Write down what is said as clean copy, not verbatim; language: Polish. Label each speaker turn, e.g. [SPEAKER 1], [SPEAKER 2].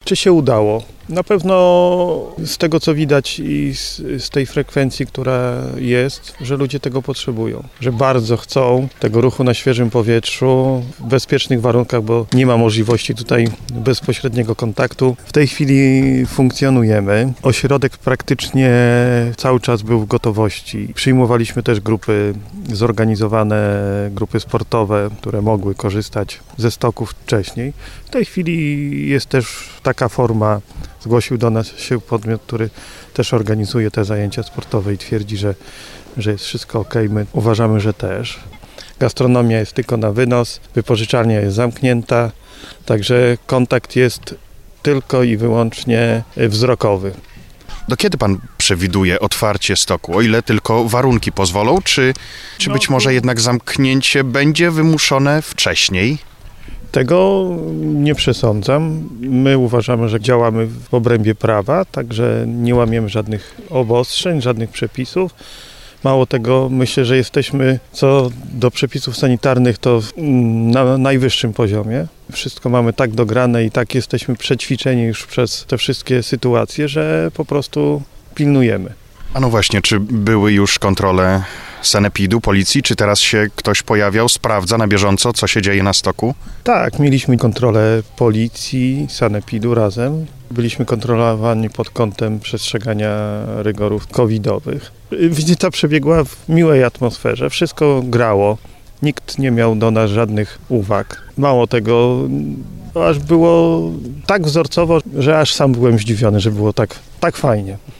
[SPEAKER 1] Czy się udało? Na pewno z tego, co widać i z tej frekwencji, która jest, że ludzie tego potrzebują. Że bardzo chcą tego ruchu na świeżym powietrzu, w bezpiecznych warunkach, bo nie ma możliwości tutaj bezpośredniego kontaktu. W tej chwili funkcjonujemy. Ośrodek praktycznie cały czas był w gotowości. Przyjmowaliśmy też grupy zorganizowane, grupy sportowe, które mogły korzystać ze stoków wcześniej. W tej chwili jest też taka forma. Zgłosił do nas się podmiot, który też organizuje te zajęcia sportowe i twierdzi, że jest wszystko ok. My uważamy, że też. Gastronomia jest tylko na wynos, wypożyczalnia jest zamknięta, także kontakt jest tylko i wyłącznie wzrokowy.
[SPEAKER 2] Do kiedy pan przewiduje otwarcie stoku? O ile tylko warunki pozwolą, czy być może jednak zamknięcie będzie wymuszone wcześniej?
[SPEAKER 1] Tego nie przesądzam. My uważamy, że działamy w obrębie prawa, także nie łamiemy żadnych obostrzeń, żadnych przepisów. Mało tego, myślę, że jesteśmy co do przepisów sanitarnych to na najwyższym poziomie. Wszystko mamy tak dograne i tak jesteśmy przećwiczeni już przez te wszystkie sytuacje, że po prostu pilnujemy.
[SPEAKER 2] A no właśnie, czy były już kontrole sanepidu, policji, czy teraz się ktoś pojawiał, sprawdza na bieżąco, co się dzieje na stoku?
[SPEAKER 1] Tak, mieliśmy kontrolę policji, sanepidu razem. Byliśmy kontrolowani pod kątem przestrzegania rygorów covidowych. Wizyta przebiegła w miłej atmosferze, wszystko grało. Nikt nie miał do nas żadnych uwag. Mało tego, aż było tak wzorcowo, że aż sam byłem zdziwiony, że było tak fajnie.